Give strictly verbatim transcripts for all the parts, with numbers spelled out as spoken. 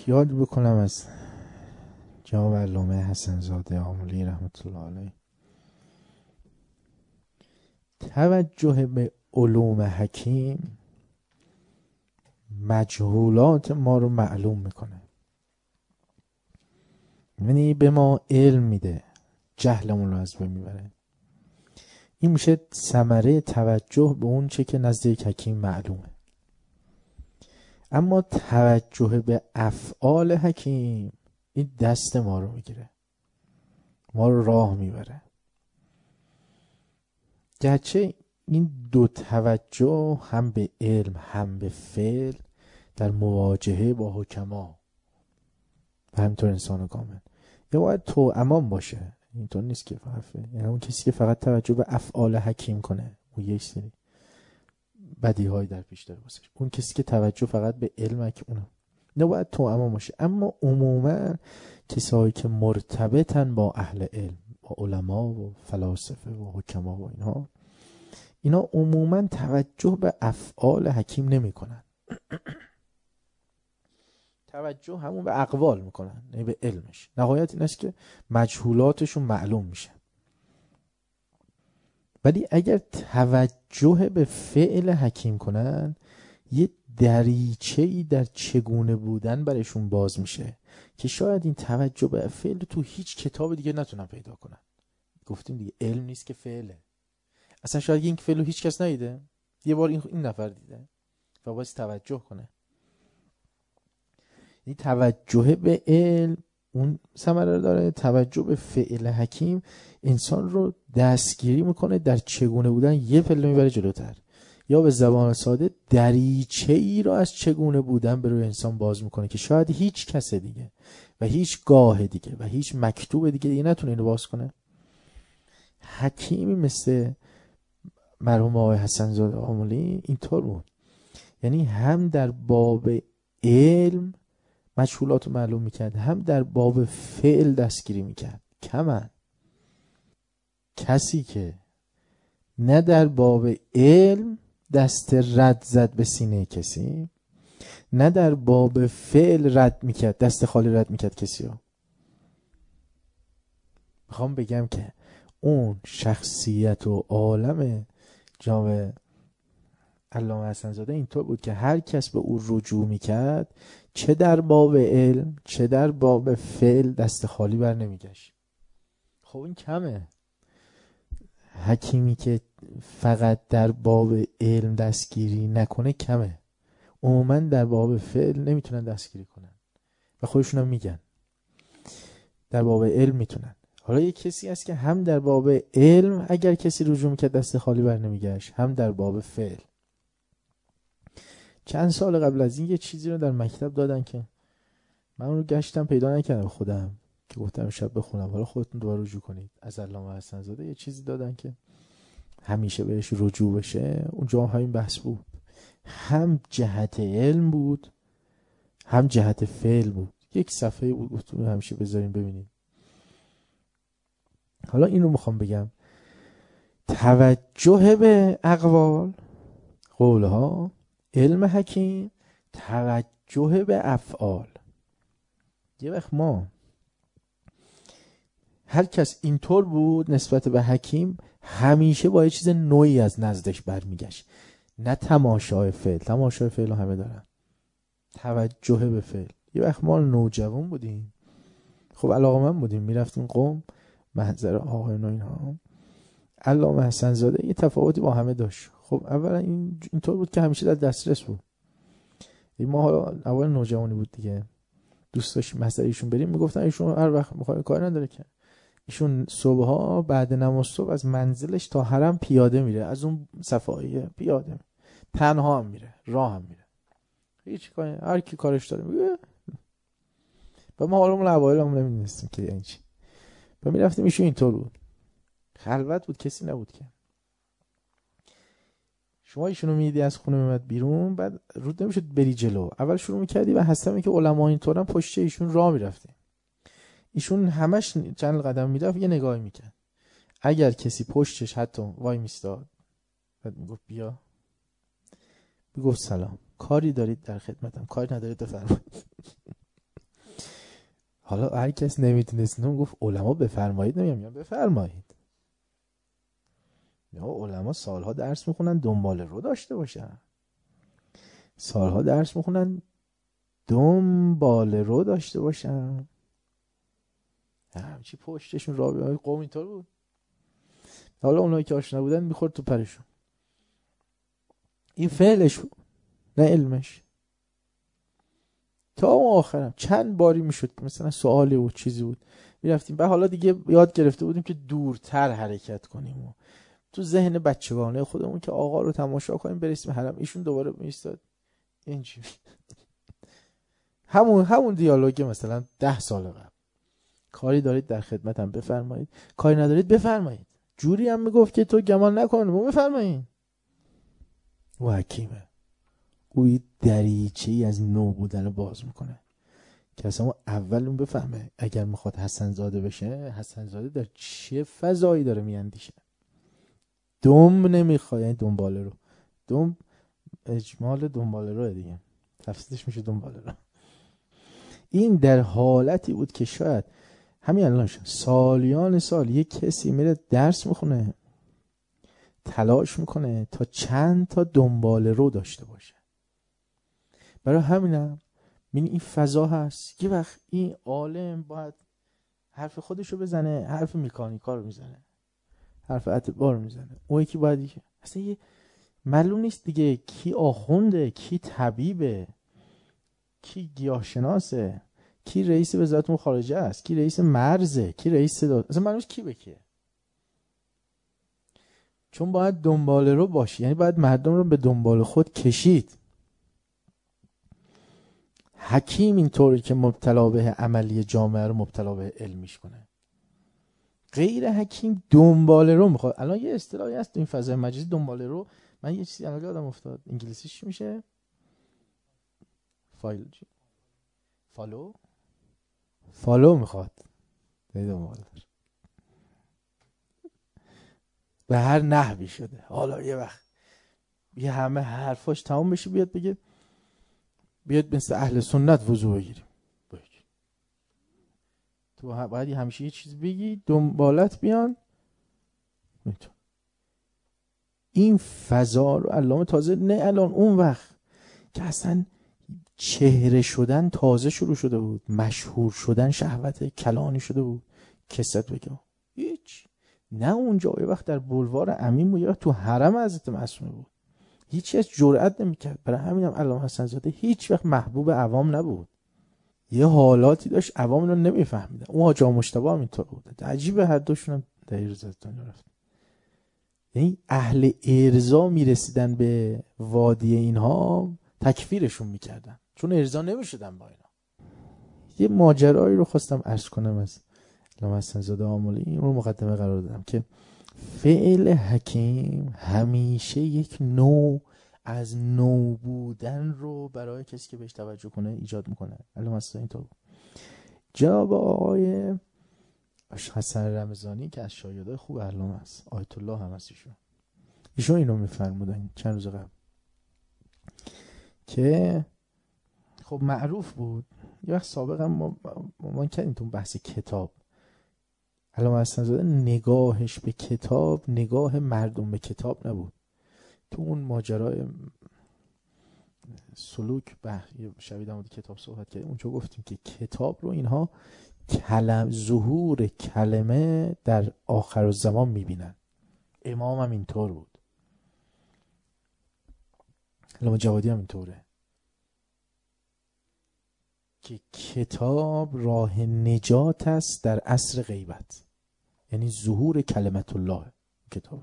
یاد بکنم از جناب علامه حسن زاده آملی رحمت الله علیه. توجه به علوم حکیم مجهولات ما رو معلوم میکنه، یعنی به ما علم میده، جهلمون رو از بین میبره. این میشه ثمره توجه به اون چه که نزد یک حکیم معلومه. اما توجه به افعال حکیم این دست ما رو میگیره، ما رو راه میبره. گرچه این دو توجه هم به علم هم به فعل در مواجهه با حکما و همینطور انسان کامل یا باید تو امان باشه. اینطور نیست که فقط فعل. یعنی اون کسی که فقط توجه به افعال حکیم کنه اون یک سری بدیهایی در پیش داره واسش. اون کسی که توجه فقط به علم که اونه نباید تو امان باشه. اما عموما کسایی که مرتبطن با اهل علم، با علما و فلاسفه و حکما و اینها، اینا عموما توجه به افعال حکیم نمی کنن. توجه همون به اقوال میکنن، نه به علمش. نهایت این است که مجهولاتشون معلوم میشه. ولی اگر توجه به فعل حکیم کنن یه دریچه‌ای در چگونه بودن برشون باز میشه که شاید این توجه به فعل تو هیچ کتاب دیگه نتونن پیدا کنن. گفتیم دیگه علم نیست که فعله. اصلا شاید این فعل رو هیچ کس ندیده، یه بار این, این نفر دیده و باید توجه کنه. این توجه به علم اون ثمره رو داره. توجه به فعل حکیم انسان رو دستگیری میکنه در چگونه بودن، یه پله میبره جلوتر، یا به زبان ساده دریچه ای رو از چگونه بودن به روی انسان باز میکنه که شاید هیچ کس دیگه و هیچ گاه دیگه و هیچ مکتوب دیگه دیگه نتونه اینو باز کنه. حکیمی مثل مرحوم آقای حسن زاده آملی اینطور بود، یعنی هم در باب علم مجهولات رو معلوم میکرد، هم در باب فعل دستگیری میکرد. کمن کسی که نه در باب علم دست رد زد به سینه کسی، نه در باب فعل رد میکرد، دست خالی رد میکرد کسی رو. میخوام بگم که اون شخصیت و عالم جناب علامه حسن زاده اینطور بود که هر کس به او رجوع میکرد، چه در باب علم چه در باب فعل، دست خالی بر نمیگشت. خب این کمه. حکیمی که فقط در باب علم دستگیری نکنه کمه. عموما در باب فعل نمیتونن دستگیری کنن و خودشون هم میگن در باب علم میتونن. حالا یک کسی هست که هم در باب علم اگر کسی رجوع میکرد دست خالی بر نمیگشت، هم در باب فعل. چند سال قبل از این یه چیزی رو در مکتب دادن که من اون رو گشتم پیدا نکردم خودم، که گفتم شب بخونم، حالا خودتون دوباره رجوع کنید. از علامه حسن زاده یه چیزی دادن که همیشه بهش رجوع بشه. اونجا هم همین بحث بود، هم جهت علم بود هم جهت فعل بود. یک صفحه بود، گفتم همیشه بذارین ببینید. حالا این رو میخوام بگم، توجه به اقوال، قولها، علم حکیم، توجه به افعال. یه وقت ما هر کس اینطور بود نسبت به حکیم، همیشه با یه چیز نوعی از نزدش برمیگشت. نه تماشای فعل، تماشای فعل همه دارن، توجه به فعل. یه وقت ما نوجوان بودیم، خب علاقه‌مند بودیم، میرفتیم قم، منظر آقایون و اینها. علامه حسن زاده یه تفاوتی با همه داشت. خب اولا این اینطور بود که همیشه در دسترس بود. ما حالا اول نوجوانی بود دیگه، دوست داشتیم مثلا ایشون بریم، میگفتن ایشون هر وقت میخواد کار نداره که ایشون صبحها بعد نماز صبح از منزلش تا حرم پیاده میره، از اون صفایی پیاده میره. تنها هم میره، راه هم میره، هیچ کاری، هر کی کارش داره میگه. و ما حالا اون اوایل هم نمیدونستیم که یعنی چی. و میرفتیم ایشون اینطور بود، خلوت بود، کسی نبود که. شما ایشونو میدیدی از خونه میمد بیرون، بعد رود نمیشد بری جلو، اول شروع میکردی و حسب که علما اینطورن پشت ایشون راه میرفتی. ایشون همش چند قدم میرفت یه نگاهی میکرد، اگر کسی پشتش حتی وای میستاد بعد میگفت بیا، میگفت سلام، کاری دارید در خدمتم، کاری ندارید بفرمایید. حالا هر کس نمیتونست اون گفت علما بفرمایید، نمیگم بفرمایید. یا علما سالها درس میخونن دنبال رو داشته باشن، سالها درس میخونن دنبال رو داشته باشن. همچی پشتشون رابطه های قوم اینطور بود. حالا اونایی که آشنا بودن میخورد تو پرشون. این فعلش بود نه علمش. تا اون آخرم چند باری میشد مثلا سوالی بود چیزی بود میرفتیم بعد حالا دیگه یاد گرفته بودیم که دورتر حرکت کنیم و تو ذهن بچگانه خودمون که آقا رو تماشا کنیم برسیم حرم. ایشون دوباره میستاد اینجوری همون همون دیالوگ مثلا ده سال قبل. کاری دارید در خدمتم بفرمایید، کاری ندارید بفرمایید. جوری هم میگفت که تو گمان نکن و بفرمایید. و حکیمه اوی دریچه‌ای از نو بودن رو باز میکنه که اصلا اول اون بفهمه اگر میخواد حسن زاده بشه، حسن زاده در چه فضایی داره میاندیشه. دم نمیخواد، یعنی دنباله رو، دم اجمال دنباله رو دیگه تفسیرش میشه دنباله رو. این در حالتی بود که شاید همین الان سالیان سال یک کسی میره درس میخونه تلاش میکنه تا چند تا دنباله رو داشته باشه. برای همینم ببین این فضا هست یه وقت این عالم باید حرف خودشو بزنه، حرف مکانیکا رو میزنه، حرف اتباع رو میزنه، اون یکی باید دیگه اصلا یه معلوم نیست دیگه کی آخونده، کی طبیبه، کی گیاهشناسه، کی رئیس وزارت امور خارجه است، کی رئیس مرزه، کی رئیس صدا، اصلا معلوم نیست کی به کیه. چون باید دنباله رو باشی، یعنی باید مردم رو به دنبال خود کشید. حکیم اینطوری که مبتلا به عملی جامعه رو مبتلا به علمیش کنه. غیر حکیم دنباله رو میخواد. الان یه اصطلاحی هست تو این فضای مجازی دنباله رو، من یه چیزی الان یادم افتاد انگلیسیش میشه فایل جی فالو فالو میخواد دنباله به هر نحوی شده. حالا یه وقت یه همه حرفاش تمام بشه بیاد بگه بیاد مثل اهل سنت وضو بگیریم، تو باید همیشه یه چیز بگی دنبالت بیان. این فضا رو علامه تازه نه الان اون وقت که اصلا چهره شدن تازه شروع شده بود، مشهور شدن شهوت کلانی شده بود، کست بگم هیچ نه اونجا. یه وقت در بلوار امین بود، یه وقت تو حرم حضرت معصومه بود، هیچ کس جرئت نمی‌کرد. برای همینم علامه حسن زاده هیچ وقت محبوب عوام نبود. یه حالاتی داشت عوام رو نمیفهمیدن. اون حاج آقا مجتبی هم اینطور بود. عجیبه هر دوشون هم دایر زدن رفت. یعنی اهل ارضا میرسیدن به وادی اینها تکفیرشون میکردن چون ارضا نمیشدن با اینا. یه ماجرایی رو خواستم عرض کنم از علامه حسن زاده آملی، این رو مقدمه قرار دادم که فعل حکیم همیشه یک نوع از نو بودن رو برای کسی که بهش توجه کنه ایجاد میکنه. علامه حسن اینطور جناب آقای حسن رمضانی که از شاگردای خوب علامه است، آیت الله هم هست، ایشون ایشون اینو میفرمودن چند روز قبل که خب معروف بود. یه وقت سابقا ما ما کردیم تو بحث کتاب، علامه حسن زاده نگاهش به کتاب نگاه مردم به کتاب نبود. تو اون ماجرای سلوک به شبیه در مورد کتاب صحبت کردیم، اونجا گفتیم که کتاب رو اینها کلم ظهور کلمه در آخر الزمان میبینن. امام هم اینطور بود، علامه جوادی هم اینطوره که کتاب راه نجات است در عصر غیبت، یعنی ظهور کلمت الله کتاب.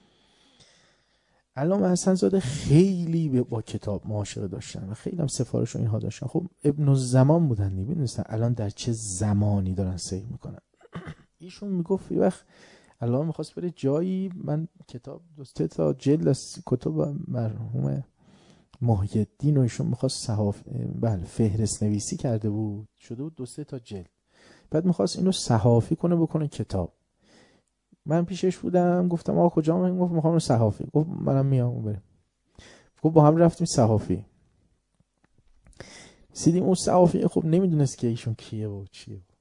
علامه حسن زاده خیلی با کتاب معاشقه داشتن و خیلی هم سفارش و اینها داشتن. خب ابن الزمان بودن، می‌دونستن الان در چه زمانی دارن سیر میکنن. ایشون میگفت یه وقت علامه میخواست بره جایی، من کتاب دو سه تا جلد از کتب مرحوم محی الدین و ایشون میخواست صحاف بله فهرست نویسی کرده بود، شده بود دو سه تا جلد، بعد میخواست اینو صحافی کنه بکنه کتاب. من پیشش بودم گفتم آقا کجا؟ من گفت میخوام صحافی. گفت منم میام بریم. گفت با هم رفتیم صحافی. سیدیم اون صحافی خب نمیدونست که ایشون کیه و چیه.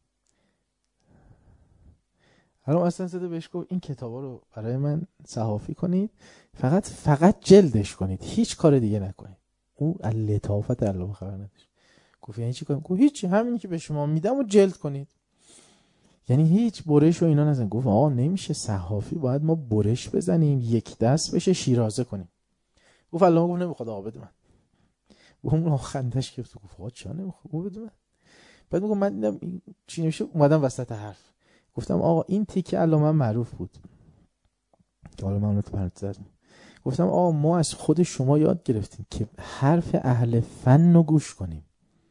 حالا اصلا زده بهش گفت این کتابا رو برای من صحافی کنید، فقط فقط جلدش کنید، هیچ کار دیگه نکنید. او لطافت الله خبر نداشت. گفت یعنی چی کنم؟ گفت هیچی، همینی که به شما میدم و جلد کنید. یعنی هیچ برش و اینا نزن. گفت آقا نمیشه صحافی، باید ما برش بزنیم یک دست بشه شیرازه کنیم. گفت الله گفت نمیخواد آقا بده من. گفت اون خندش گرفت گفت آقا چرا نمیخواد؟ گفت بده من. بعد میگم من دیدم چی نمیشه، اومدم وسط حرف گفتم آقا این تیکه الله من معروف بود که حالا من اون رو تو پرانتز گفتم آقا ما از خود شما یاد گرفتیم که حرف اهل فن رو گوش کنیم.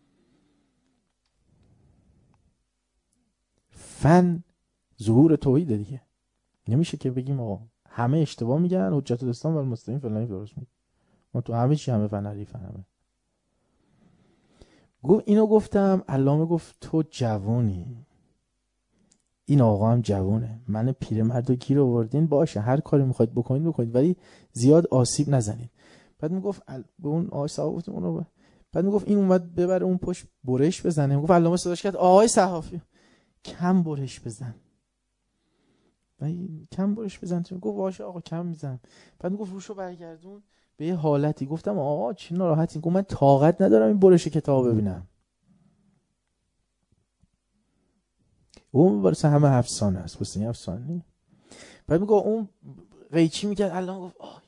فن ظهور توحید دیگه. نمیشه که بگیم آقا همه اشتباه میگن، حجت الاسلام و المسلمین فلانی درست میگه، ما تو همه چی همه فن حریفن همه. گفت اینو گفتم، علامه گفت تو جوونی، این آقا هم جوونه، من پیرمرد رو گیر آوردین، باشه هر کاری میخواید بکنید بکنید ولی زیاد آسیب نزنید. بعد میگفت به اون آقای صحافی گفتم اونو، بعد میگفت این اومد ببره اون پشت برش بزنه. میگفت علامه صداش کرد آقای صحافی کم برش بزن، ولی کم برش بزن. تو گفت باشه آقا کم میزنم. بعد میگفت روشو برگردون به یه حالتی. گفتم آقا چی ناراحتی؟ گفت من طاقت ندارم این برش کتاب ببینم. اون واسه همه افسانه است، واسه این افسانه نی. بعد میگه اون قیچی میکرد، الان گفت آی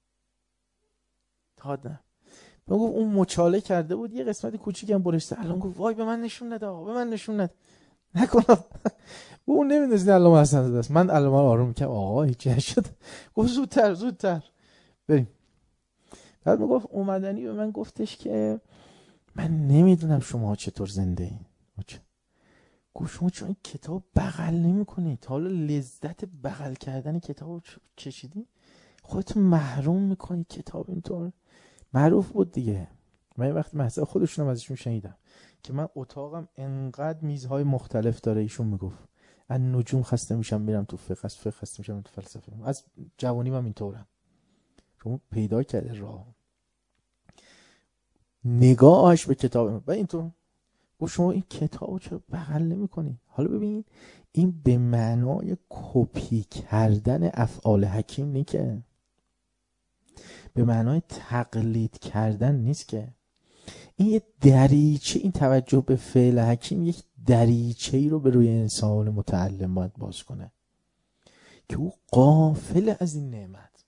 تاد نه. بعد گفت اون مچاله کرده بود یه قسمت کوچیکی هم برشته، الان گفت وای به من نشون نده آقا، به من نشون نده نکنم. اون نمیدونست علامه حسن زاده است. من علامه رو آروم میکردم آقا هیچی نشد. گفت زودتر زودتر بریم. بعد میگفت اومدنی به من گفتش که من نمیدونم شما چطور زنده این. گفت شما چون این کتاب بغل نمی کنید، حالا لذت بغل کردن کتاب چشیدی خودتون محروم میکنید کتاب اینطور. معروف بود دیگه. من وقتی محضر خودشونم ازشون شنیدم که من اتاقم انقدر میزهای مختلف داره. ایشون میگفت از نجوم خسته میشم میرم تو فقه، از فقه خسته میشم تو فلسفه، از جوانیم هم اینطورم. شما پیدا کرده راه نگاهش به کتاب و اینطور. و شما این کتابو چرا بغل نمی‌کنی؟ حالا ببین این به معنای کپی کردن افعال حکیم نیست که، به معنای تقلید کردن نیست که. این یه دریچه، این توجه به فعل حکیم یک دریچه‌ای رو به روی انسان متعلم باید باز کنه که او غافل از این نعمت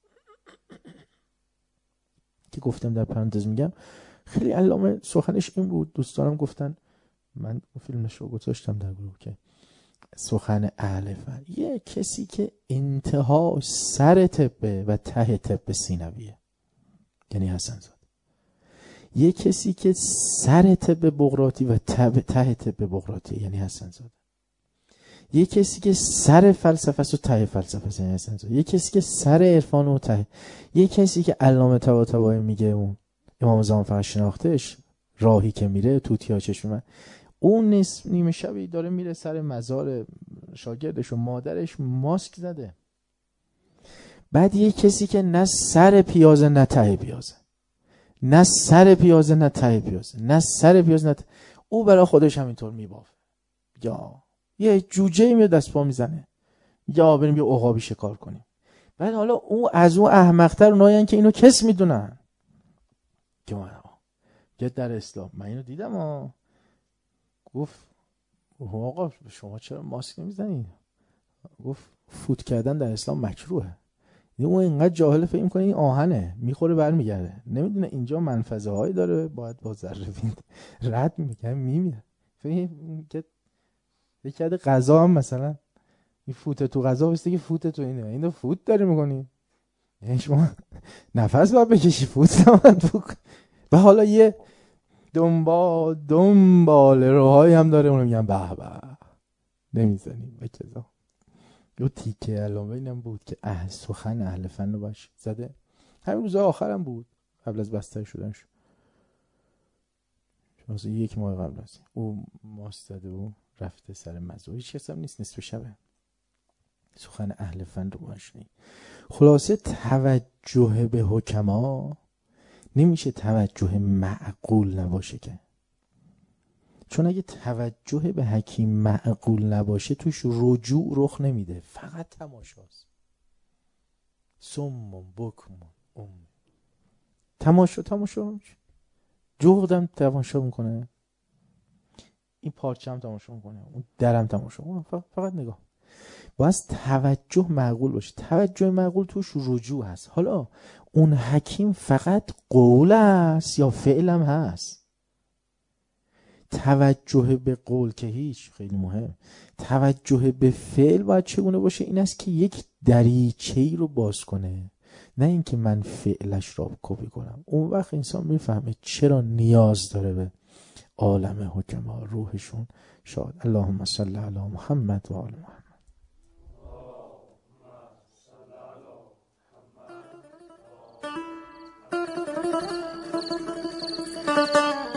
که گفتم در پرانتز میگم. خیلی علامه سخنش این بود، دوستانم گفتن، من فیلمش رو گذاشتم در گروه که سخن اهل فن، یه کسی که انتها سر تپه و ته تپه سینویه یعنی حسن زاده، یه کسی که سر تپه بغراتی و ته تپه بغراتی یعنی حسن زاده، یه کسی که سر فلسفه است و ته فلسفه است یعنی حسن زاده، یه کسی که سر عرفان و ته، یه کسی که علامه طباطبایی میگه اون امام زمان فقط شناختش راهی که میره توتیا چشم من، اون نصف نیمه شبی داره میره سر مزار شاگردش و مادرش ماسک زده. بعد یه کسی که نه سر پیازه نه ته پیازه، نه سر پیازه نه ته پیازه، نه سر پیازه نه ته، او برای خودش همینطور میبافه، یا یه جوجه میاد دست پا میزنه، یا بریم یه عقابی شکار کنیم. بعد حالا او از اون احمق‌تر اونایین که اینو کس میدونن که ما در اسلام من اینو دیدم ها. گفت آقا شما چرا ماسک نمیزنید؟ گفت فوت کردن در اسلام مکروهه. اون اینقدر جاهل فکر می‌کنه این آهنه میخوره برمیگرده، نمیدونه اینجا منفذه هایی داره باید با ذره بین رد میکنه میمیره. فکر که یکی از غذا هم مثلا این فوت تو غذا واسه که فوت تو اینه، اینو فوت داری میکنی یعنی شما نفس باید بکشی فوت نمون تو. و حالا یه دنبال دنبال روهای هم داره، اونو میگن به به نمیزنیم به کذا. یه تیکه علامه اینم بود که اهل سخن اهل فن رو باش زده. همین روزا آخرم بود قبل از بستر شدنش، مثلا یک ماه قبل از او ماست زده و رفته سر مزو، هیچ کس هم نیست، نصف شبه. سخن اهل فن رو باش نی. خلاصه توجه به حکما نمیشه توجه معقول نباشه که. چون اگه توجه به حکیم معقول نباشه توش رجوع رخ نمیده، فقط تماشاست. سمون بکمون ام تماشا تماشا جغدم تماشا میکنه، این پارچه هم تماشا میکنه، اون درم تماشا میکنه، فقط نگاه. باید توجه معقول باشه. توجه معقول توش رجوع هست. حالا اون حکیم فقط قول است یا فعل هم هست؟ توجه به قول که هیچ، خیلی مهم. توجه به فعل باید چگونه باشه؟ این است که یک دریچه‌ای رو باز کنه، نه اینکه من فعلش را کپی کنم. اون وقت انسان میفهمه چرا نیاز داره به عالم حکما، روحشون شاد. اللهم صل علی محمد و آل محمد.